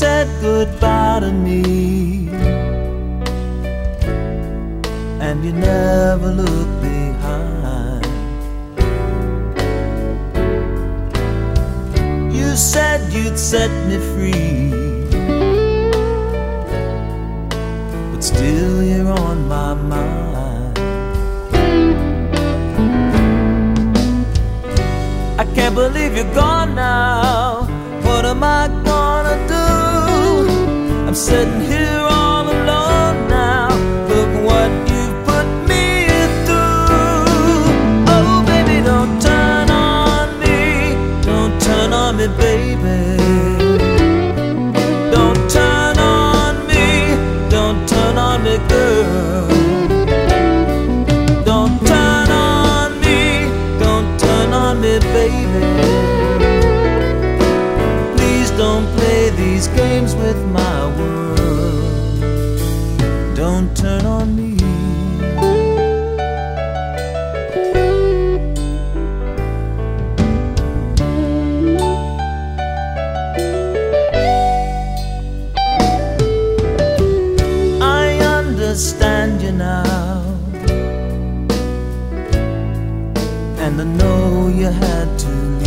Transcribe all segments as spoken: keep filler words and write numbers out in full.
said goodbye to me, and you never looked behind. You said you'd set me free, but still you're on my mind. I can't believe you're gone now. What am I gonna do? I'm sitting here all alone now. Look what you've put me through. Oh baby, don't turn on me. Don't turn on me, baby. Don't turn on me. Don't turn on me, girl. Don't turn on me. Don't turn on me, baby. Don't play these games with my world. Don't turn on me. I understand you now, and I know you had to leave.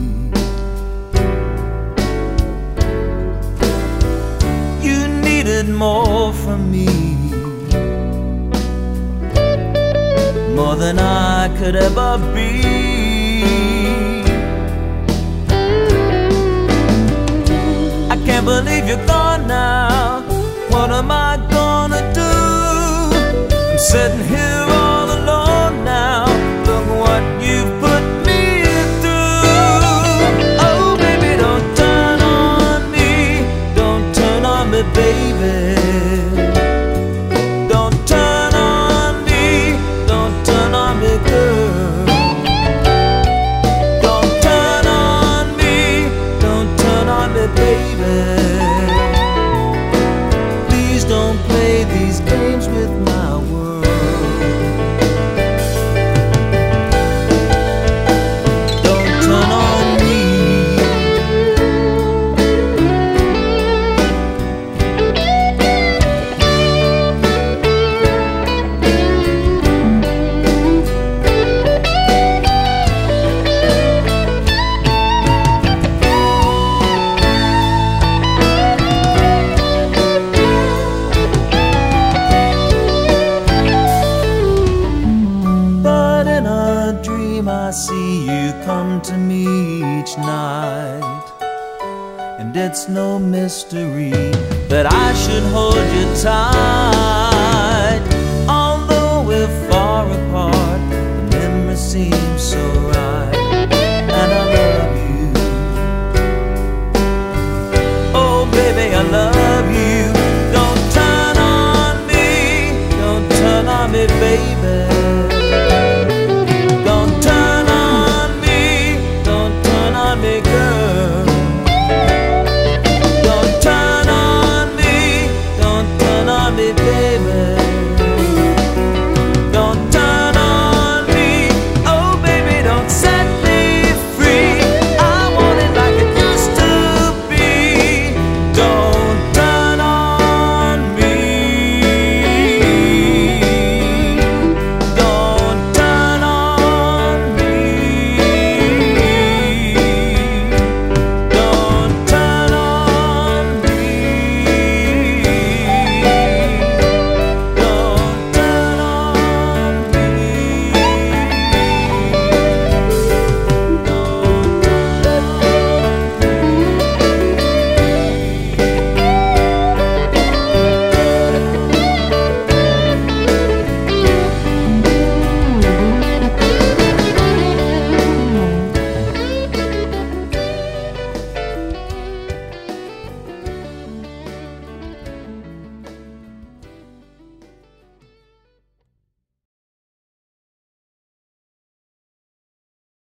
More from me, more than I could ever be. I can't believe you're gone now. What am I gonna do? I'm sitting here all alone now. Look what you've put me through. Oh baby, don't turn on me. Don't turn on me, baby. Don't turn on me. Don't turn on me, girl. Don't turn on me. Don't turn on me, baby. Please don't play these games with my world. Don't turn on me. I see you come to me each night, and it's no mystery that I should hold you tight. Although we're far apart, the memory seems